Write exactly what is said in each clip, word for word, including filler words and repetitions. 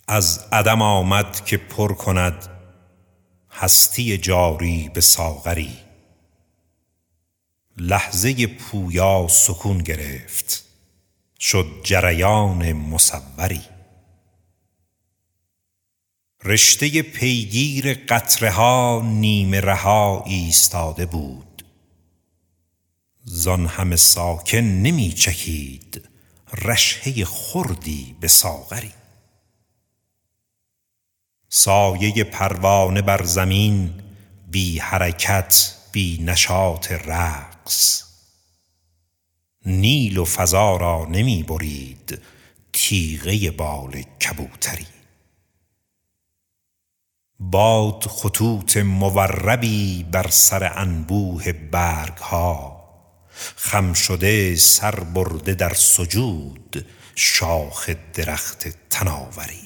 از عدم آمد که پر کند هستی جاری به ساغری. لحظه پویا سکون گرفت، شد جریان مصوری. رشته پیگیر قطره ها نیمه رها ایستاده بود، زان همه ساکن نمی چکید رشحه خردی به ساغری. سایه پروانه بر زمین بی حرکت بی نشاط رقص، نیل و فضا را نمی برید تیغه بال کبوتری. باد خطوط موربی بر سر انبوه برگ ها، خم شده سر برده در سجود شاخ درخت تناوری.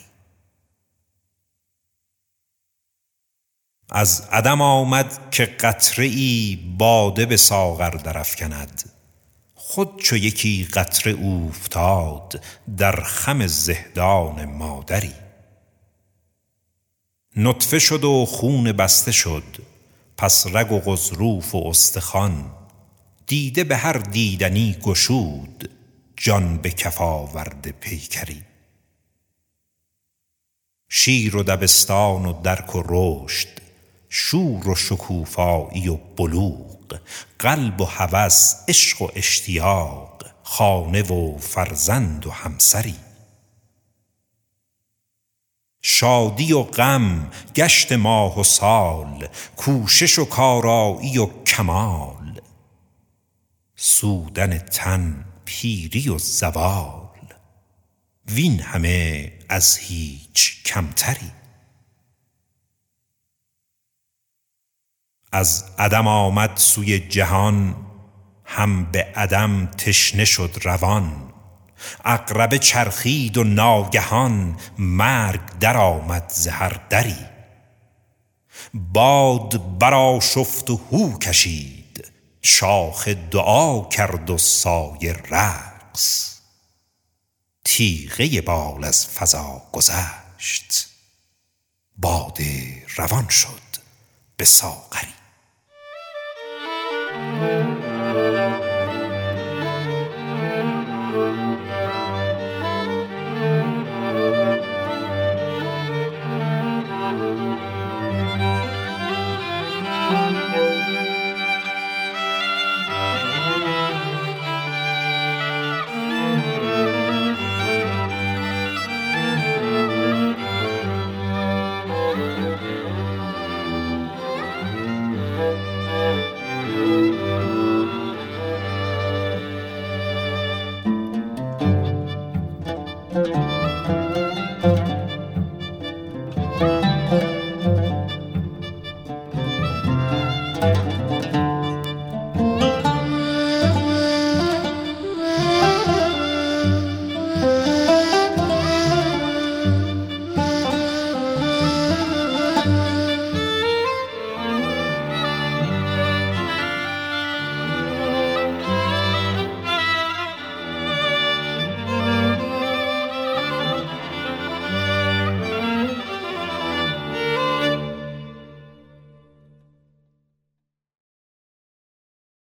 از عدم آمد که قطره ای باده به ساغر درافکند، خود چو یکی قطره اوفتاد در خم زهدان مادری. نطفه شد و خون بسته شد، پس رگ و غضروف و استخوان، دیده به هر دیدنی گشود جان به کف آورده پیکری. شیر و دبستان و درک و رشد، شور و شکوفایی و بلوغ، قلب و هوس، عشق و اشتیاق، خانه و فرزند و همسری. شادی و غم، گشت ماه و سال، کوشش و کارایی و کمال، سودن تن، پیری و زوال، وین همه از هیچ کمتری. از عدم آمد سوی جهان، هم به عدم تشنه شد روان. عقربه چرخید و ناگهان مرگ در آمد ز هر دری. باد برآشفت و هو کشید، شاخ دعا کرد و سایه رقص. تیغه بال از فضا گذشت، باد روان شد به ساغری.